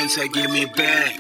say give me back.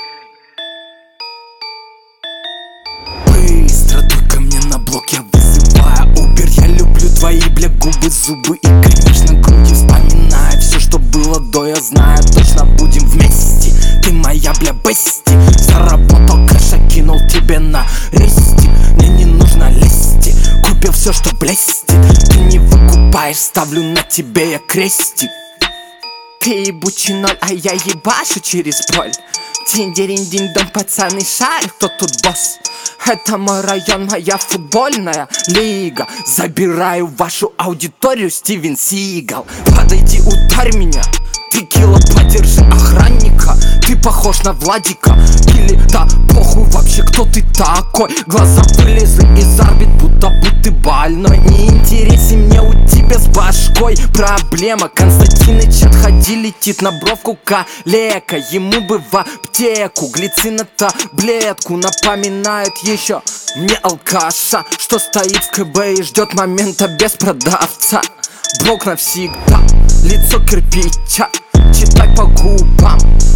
Быстро дуй ко мне на блок, я вызываю Убер. Я люблю твои, бля, губы, зубы и, конечно, груди. Вспоминая все, что было до, я знаю, точно будем вместе. Ты моя, бля, бести. Заработал кэша, кинул тебе на рести. Мне не нужно лести, купил все, что блестит. Ты не выкупаешь, ставлю на тебе я крестик. Ты ебучий ноль, а я ебашу через боль. Динь-динь-динь-дон, пацаны, шарик, кто тут босс? Это мой район, моя футбольная лига. Забираю вашу аудиторию, Стивен Сигал. Подойди, ударь меня, текила, подержи охранника. Ты похож на Владика, или да похуй вообще, кто ты такой. Глаза вылезли из орбит, будто бы ты больной. Не интересен мне у тебя с башкой проблема. Константиныч отходи, летит на бровку калека. Ему бы в аптеку глицин на таблетку. Напоминает еще мне алкаша, что стоит в КБ и ждет момента без продавца. Блок навсегда, лицо кирпича, читай по губам.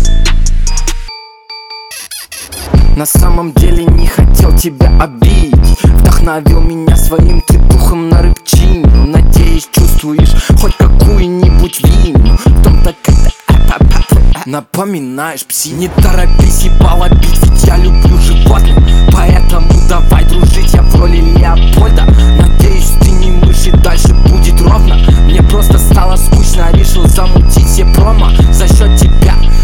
На самом деле не хотел тебя обидеть. Вдохновил меня своим ты духом на рыбчиню. Надеюсь, чувствуешь хоть какую-нибудь вину в том-то, когда напоминаешь пси. Не торопись ебало бить, ведь я люблю животных. Поэтому давай дружить, я в роли Леопольда. Надеюсь, ты не мышь и дальше будет ровно. Мне просто стало скучно, решил замутить все промо за счет тебя.